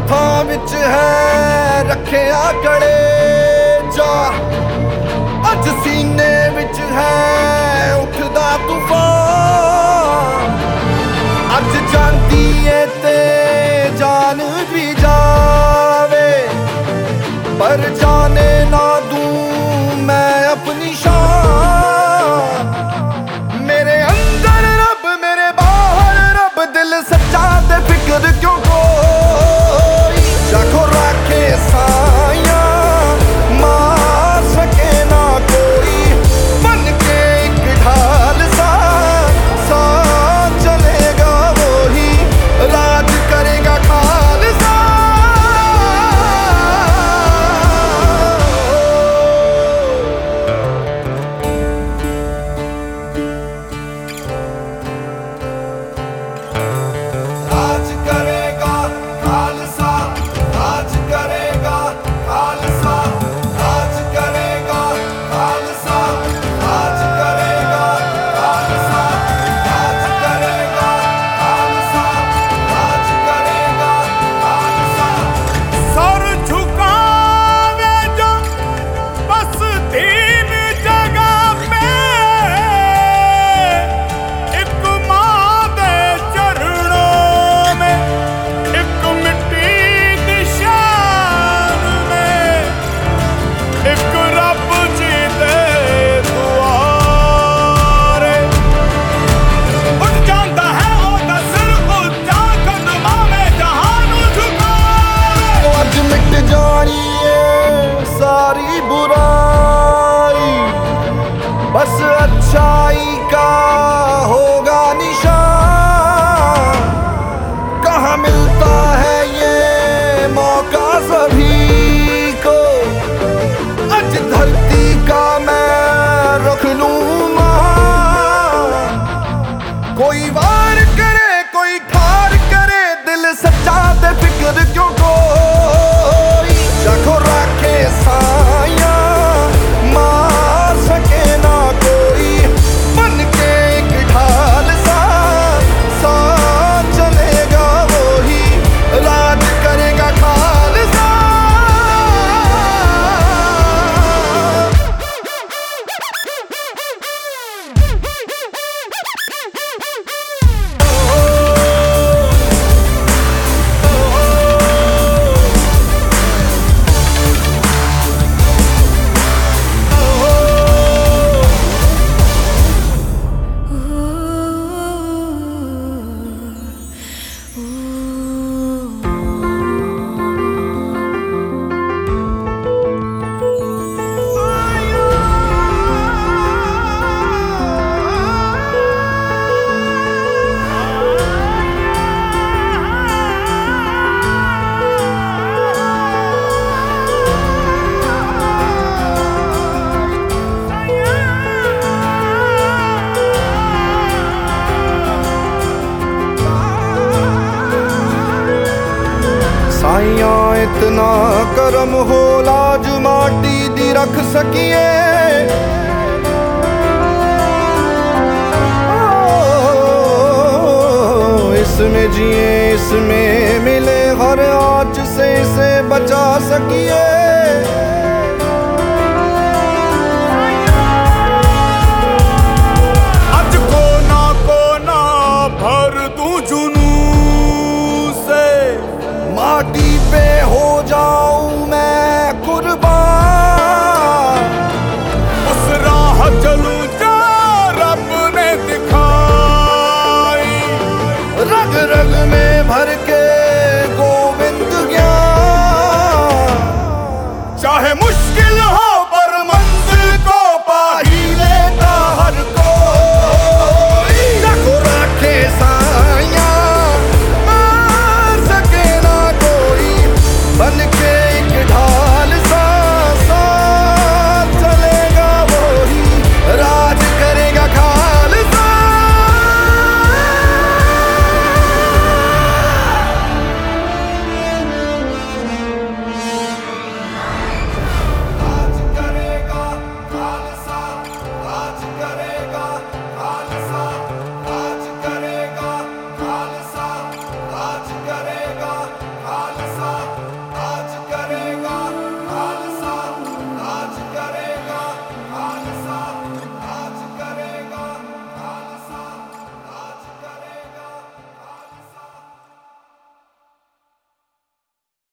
हथां विच है रखिया कड़े जा, अज सीने विच है उठदा तूफान। अज जांदी है ते जान भी जावे, पर जाने ना दूं मैं अपनी शान। मेरे अंदर रब मेरे बाहर रब, दिल सच्चा ते फिक्र क्यों कोई। जाको राखे साया मार सके ना कोई, बन के एक ढाल सा चलेगा वही, राज करेगा खालसा। राज करेगा खालसा, राज करेगा खालसा, राज करेगा खालसा, राज करेगा खालसा, राज करेगा खालसा, राज करेगा खालसा। सर झुकावे जो बस तीन जगह पे, एक माँ दे चरणों में, एक मिट्टी दी शान में, एक रब जी दे दुआरे। उठ जांदा है ओदा सिर उच्चा, कदमां में जहान झुकावे। अज मिट जानी है सारी बुराई, बस अच्छाई का होगा निशान। कहाँ मिलता है ये मौका सभी को, अज धरती का मैं रख लूं मान। कोई वार करे कोई ठार करे, दिल सच्चा ते फिक्र क्यों कोई। जाको राखे साया मार सके ना कोई, बन के एक ढाल सा चलेगा वही, राज करेगा खालसा। साइयां इतना करम हो लाज माटी दी रख सकिए। इसमें जिए इसमें मिले हर आँच से इसे बचा सकिए।